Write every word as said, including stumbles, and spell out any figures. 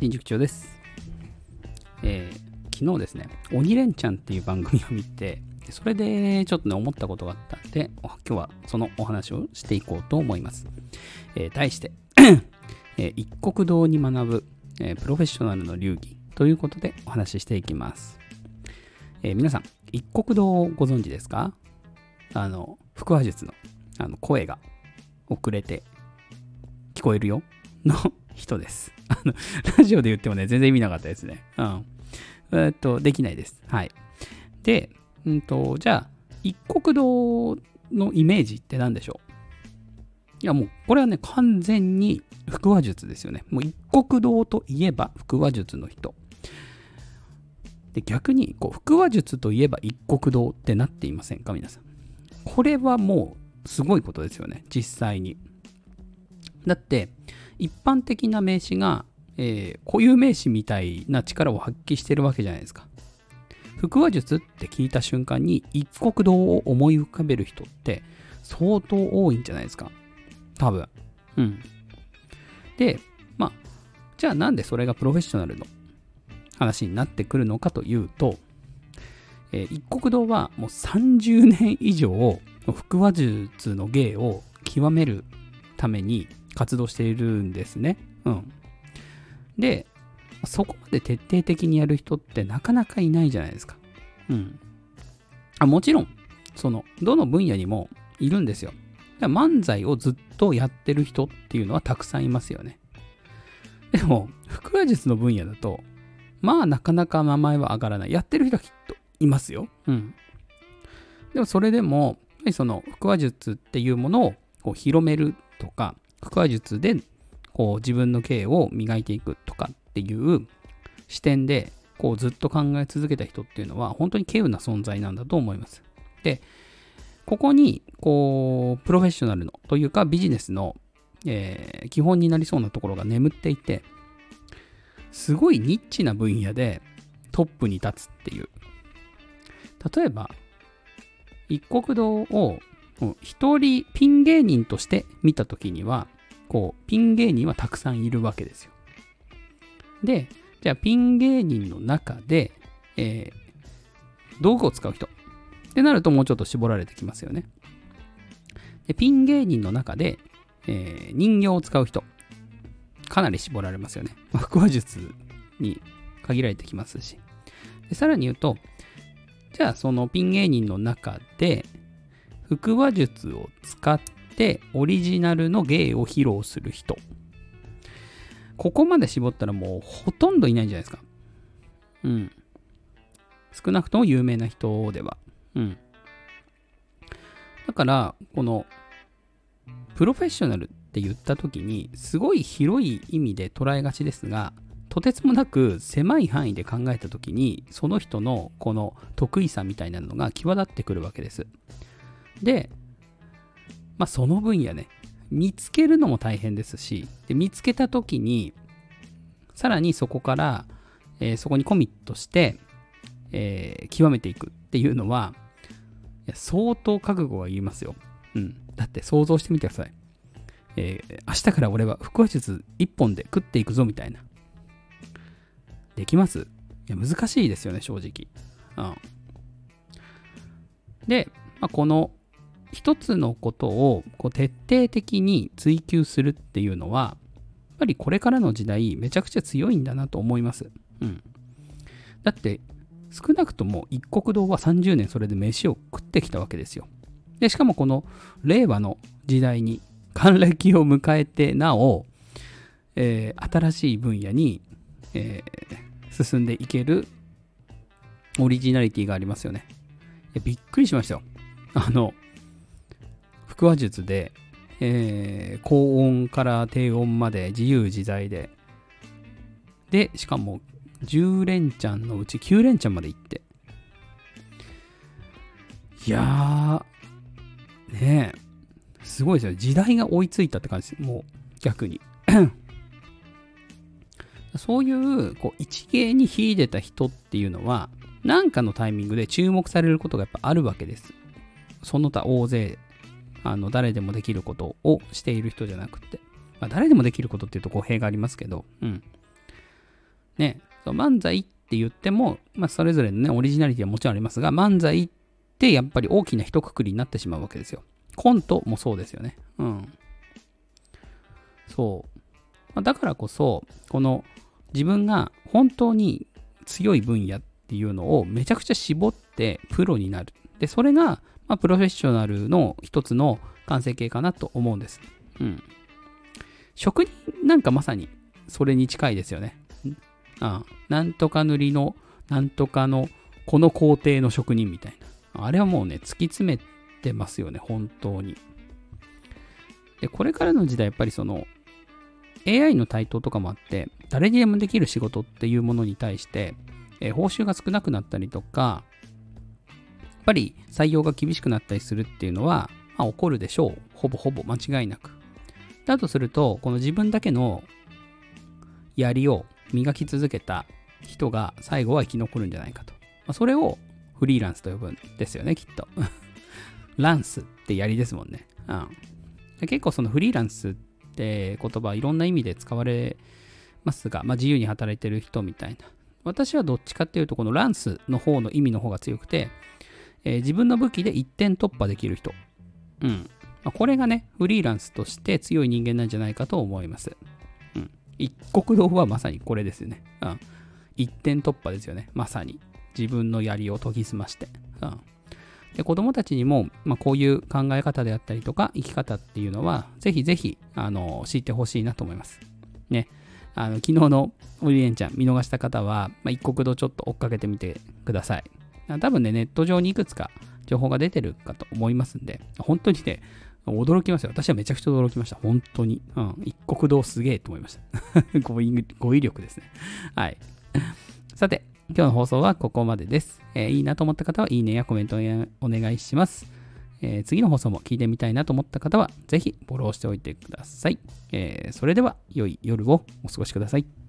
新宿長です。えー、昨日ですね、鬼レンチャンっていう番組を見て、それでちょっとね思ったことがあったんで、今日はそのお話をしていこうと思います。えー、題して、えー、一国堂に学ぶ、えー、プロフェッショナルの流儀ということでお話ししていきます。えー、皆さん、一国堂をご存知ですか？あの、腹話術のあの声が遅れて聞こえるよの人です。あの、ラジオで言ってもね、全然意味なかったですね。うん。えっと、できないです。はい。で、うんと、じゃあ、一国堂のイメージって何でしょう？いや、もう、これはね、完全に腹話術ですよね。もう一国堂といえば腹話術の人。で、逆に、こう、腹話術といえば一国堂ってなっていませんか、皆さん。これはもう、すごいことですよね、実際に。だって、一般的な名詞が、えー、固有名詞みたいな力を発揮してるわけじゃないですか。腹話術って聞いた瞬間に一国堂を思い浮かべる人って相当多いんじゃないですか。多分。うん。で、まあ、じゃあなんでそれがプロフェッショナルの話になってくるのかというと、えー、一国堂はもうさんじゅうねん以上腹話術の芸を極めるために活動しているんですね。うん。で、そこまで徹底的にやる人ってなかなかいないじゃないですか。うん。あ、もちろん、その、どの分野にもいるんですよ。漫才をずっとやってる人っていうのはたくさんいますよね。でも、腹話術の分野だと、まあなかなか名前は上がらない。やってる人はきっといますよ。うん。でもそれでも、その腹話術っていうものをこう広めるとか、腹話術でこう自分の芸を磨いていくとかっていう視点でこうずっと考え続けた人っていうのは本当に稀有な存在なんだと思います。で、ここにこうプロフェッショナルのというかビジネスの、えー、基本になりそうなところが眠っていて、すごいニッチな分野でトップに立つっていう。例えば一国堂を一人ピン芸人として見たときには、こうピン芸人はたくさんいるわけですよ。で、じゃあピン芸人の中で、えー、道具を使う人ってなるともうちょっと絞られてきますよね。で、ピン芸人の中で、えー、人形を使う人、かなり絞られますよね。腹話術に限られてきますし。で、さらに言うと、じゃあそのピン芸人の中で腹話術を使ってオリジナルの芸を披露する人、ここまで絞ったらもうほとんどいないんじゃないですか。うん。少なくとも有名な人では。うん。だからこのプロフェッショナルって言った時にすごい広い意味で捉えがちですが、とてつもなく狭い範囲で考えた時にその人のこの得意さみたいなのが際立ってくるわけです。で、まあその分野ね、見つけるのも大変ですし、で見つけた時にさらにそこから、えー、そこにコミットして、えー、極めていくっていうのはいや相当覚悟がいりますよ。うん。だって想像してみてください。えー、明日から俺は腹話術一本で食っていくぞみたいな。できます？いや難しいですよね、正直。うん。で、まあ、この一つのことをこう徹底的に追求するっていうのは、やっぱりこれからの時代めちゃくちゃ強いんだなと思います。うん。だって少なくとも一国堂はさんじゅうねんそれで飯を食ってきたわけですよ。で、しかもこの令和の時代に還暦を迎えてなお、えー、新しい分野に、えー、進んでいけるオリジナリティがありますよね。いやびっくりしましたよ。あの腹話術で、えー、高音から低音まで自由自在で、でしかもじゅう連チャンのうちきゅう連チャンまで行って、いやーねえすごいですよ。時代が追いついたって感じです。もう逆にそういうこう一芸に秀でた人っていうのは何かのタイミングで注目されることがやっぱあるわけです。その他大勢あの誰でもできることをしている人じゃなくて、まあ、誰でもできることっていうと語弊がありますけど、うん。 ね、漫才って言っても、まあ、それぞれのね、オリジナリティはもちろんありますが、漫才ってやっぱり大きな一括りになってしまうわけですよ。コントもそうですよね。うん。そう。まあ、だからこそ、この自分が本当に強い分野っていうのをめちゃくちゃ絞ってプロになる。で、それが、まあ、プロフェッショナルの一つの完成形かなと思うんです。うん。職人なんかまさにそれに近いですよね。ああ、なんとか塗りの、なんとかの、この工程の職人みたいな。あれはもうね、突き詰めてますよね、本当に。で、これからの時代、やっぱりその、エーアイ の台頭とかもあって、誰にでもできる仕事っていうものに対して、えー報酬が少なくなったりとか、やっぱり採用が厳しくなったりするっていうのは、まあ、起こるでしょう。ほぼほぼ間違いなく。だとすると、この自分だけの槍を磨き続けた人が最後は生き残るんじゃないかと。まあ、それをフリーランスと呼ぶんですよね、きっと。ランスって槍ですもんね。うん、結構そのフリーランスって言葉いろんな意味で使われますが、まあ、自由に働いてる人みたいな。私はどっちかっていうと、このランスの方の意味の方が強くて、えー自分の武器で一点突破できる人。うん。まあ、これがね、フリーランスとして強い人間なんじゃないかと思います。うん。一国道はまさにこれですよね。うん。一点突破ですよね。まさに。自分の槍を研ぎ澄まして。うん。で、子供たちにも、まあ、こういう考え方であったりとか、生き方っていうのは、ぜひぜひ、あの、知ってほしいなと思います。ね。あの、昨日のオリエンちゃん見逃した方は、まあ、一国道ちょっと追っかけてみてください。多分ね、ネット上にいくつか情報が出てるかと思いますんで、本当にね、驚きますよ。私はめちゃくちゃ驚きました。本当に。うん。一国道すげえと思いました。語彙、語彙力ですね。はい。さて、今日の放送はここまでです。えーいいなと思った方はいいねやコメントをお願いします。えー次の放送も聞いてみたいなと思った方は、ぜひフォローしておいてください。えーそれでは、良い夜をお過ごしください。